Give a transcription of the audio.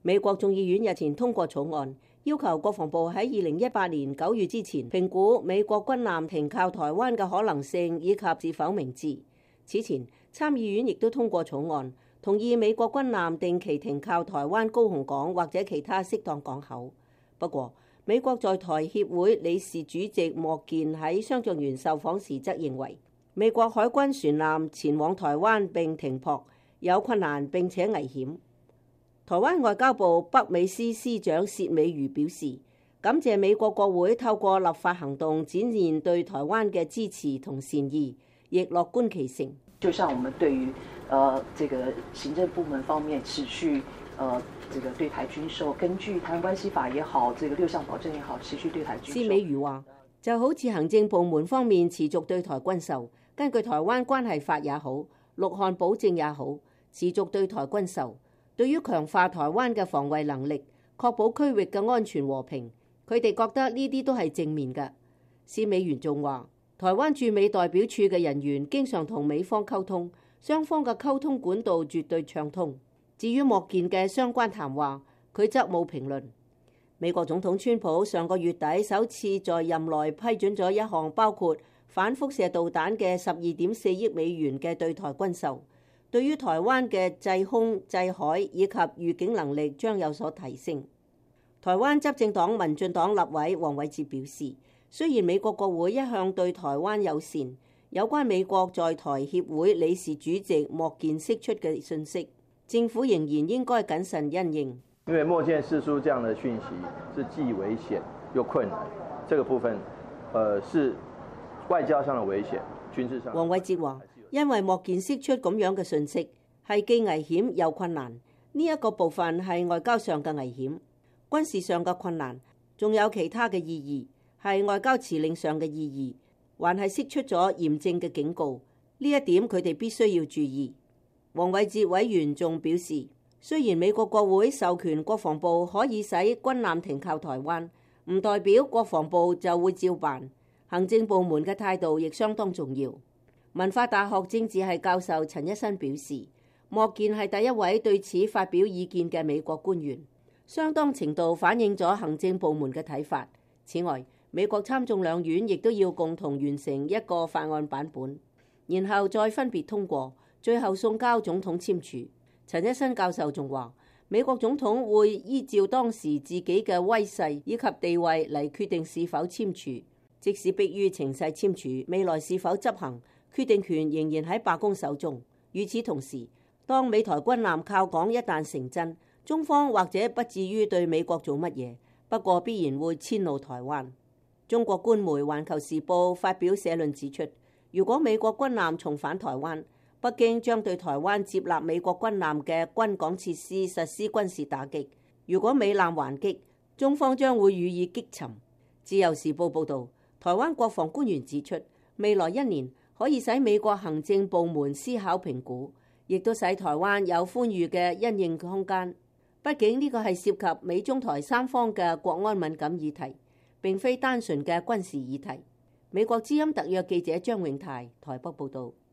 美國眾議院日前通過草案，要求國防部喺2018年9月之前評估美國軍艦停靠台灣嘅可能性以及是否明智。此前，參議院亦都通過草案，同意美國軍艦定期停靠台灣高雄港或者其他適當港口。不過，美國在台協會理事主席莫健喺商狀園受訪時則認為，美國海軍船艦前往台灣並停泊有困難並且危險。台灣外交部北美司司長薛美如表示，感謝美國國會透過立法行動展現對台灣嘅支持同善意，亦樂觀其成。 就像我們對於這個行政部門方面持續這個對台軍售，根據台灣關係法也好，這個6項保證也好，持續對台軍售。 薛美如話，就好似行政部門方面持續對台軍售，根據台灣關係法也好，6項保證也好，持續對台軍售。對於強化台灣嘅防衛能力，確保區域嘅安全和平，佢哋覺得呢啲都係正面嘅。薛美如仲話，台灣駐美代表處嘅人員經常同美方溝通，雙方嘅溝通管道絕對暢通。至於莫健嘅相關談話，佢則冇評論。美國總統川普上個月底首次在任內批准咗一項包括反輻射導彈嘅12.4億美元嘅對台軍售。對於台灣嘅制空、制海以及預警能力將有所提升。台灣執政黨民進黨立委黃偉哲表示，雖然美國國會一向對台灣友善，有關美國在台協會理事主席莫健釋出嘅訊息，政府仍然應該謹慎因應。 因為莫健釋出這樣的訊息是既危險又困難，這個部分是外交上的危險，軍事上。 黃偉哲話，因為莫健釋出咁樣嘅訊息，係既危險又困難。呢一個部分係外交上嘅危險，軍事上嘅困難，仲有其他嘅意義，係外交辭令上嘅意義，還係釋出咗嚴正嘅警告。呢一點佢哋必須要注意。黃偉哲委員仲表示，雖然美國國會授權國防部可以使軍艦停靠台灣，唔代表國防部就會照辦。行政部門嘅態度亦相當重要。文化大學政治系教授陳一新表示，莫健係第一位對此發表意見嘅美國官員，相當程度反映咗行政部門嘅睇法。此外，美國參眾兩院亦都要共同完成一個法案版本，然後再分別通過，最後送交總統簽署。陳一新教授仲話，美國總統會依照當時自己嘅威勢以及地位嚟決定是否簽署，即使迫於情勢簽署，未來是否執行，決定權仍然喺白宮手中。與此同時，當美台軍艦靠港一旦成真，中方或者不至於對美國做乜嘢，不過必然會遷怒台灣。中國官媒《環球時報》發表社論指出，如果美國軍艦重返台灣，北京將對台灣接納美國軍艦嘅軍港設施實施軍事打擊。如果美艦還擊，中方將會予以擊沉。自由時報報導，台灣國防官員指出，未來1年可以使美國行政部門思考評估，亦都使台灣有寬裕嘅因應空間。畢竟呢個係涉及美中台三方嘅國安敏感議題，並非單純嘅軍事議題。美國之音特約記者張永泰台北報導。